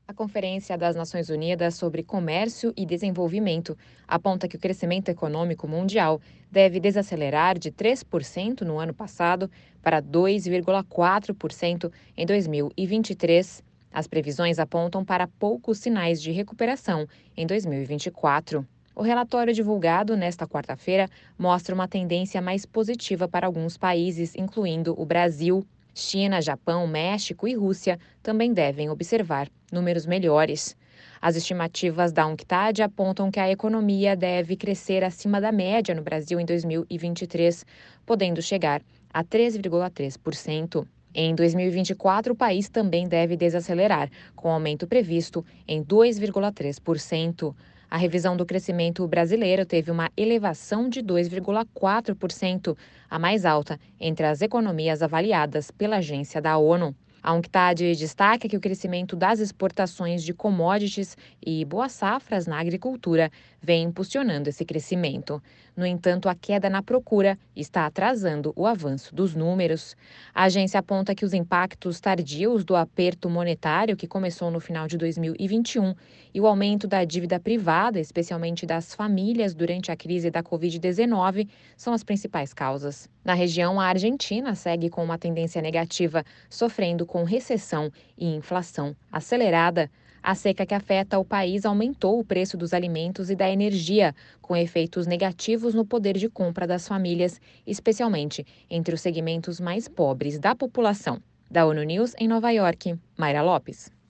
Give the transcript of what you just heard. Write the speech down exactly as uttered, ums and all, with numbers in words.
A Conferência das Nações Unidas sobre Comércio e Desenvolvimento aponta que o crescimento econômico mundial deve desacelerar de três por cento no ano passado para dois vírgula quatro por cento em dois mil e vinte e três. As previsões apontam para poucos sinais de recuperação em dois mil e vinte e quatro. O relatório divulgado nesta quarta-feira mostra uma tendência mais positiva para alguns países, incluindo o Brasil. China, Japão, México e Rússia também devem observar números melhores. As estimativas da UNCTAD apontam que a economia deve crescer acima da média no Brasil em dois mil e vinte e três, podendo chegar a três vírgula três por cento. Em dois mil e vinte e quatro, o país também deve desacelerar, com aumento previsto em dois vírgula três por cento. A revisão do crescimento brasileiro teve uma elevação de dois vírgula quatro por cento, a mais alta entre as economias avaliadas pela agência da ONU. A UNCTAD destaca que o crescimento das exportações de commodities e boas safras na agricultura vem impulsionando esse crescimento. No entanto, a queda na procura está atrasando o avanço dos números. A agência aponta que os impactos tardios do aperto monetário, que começou no final de dois mil e vinte e um, e o aumento da dívida privada, especialmente das famílias durante a crise da covid dezenove, são as principais causas. Na região, a Argentina segue com uma tendência negativa, sofrendo com recessão e inflação acelerada. A seca que afeta o país aumentou o preço dos alimentos e da energia, com efeitos negativos no poder de compra das famílias, especialmente entre os segmentos mais pobres da população. Da ONU News em Nova York, Mayra Lopes.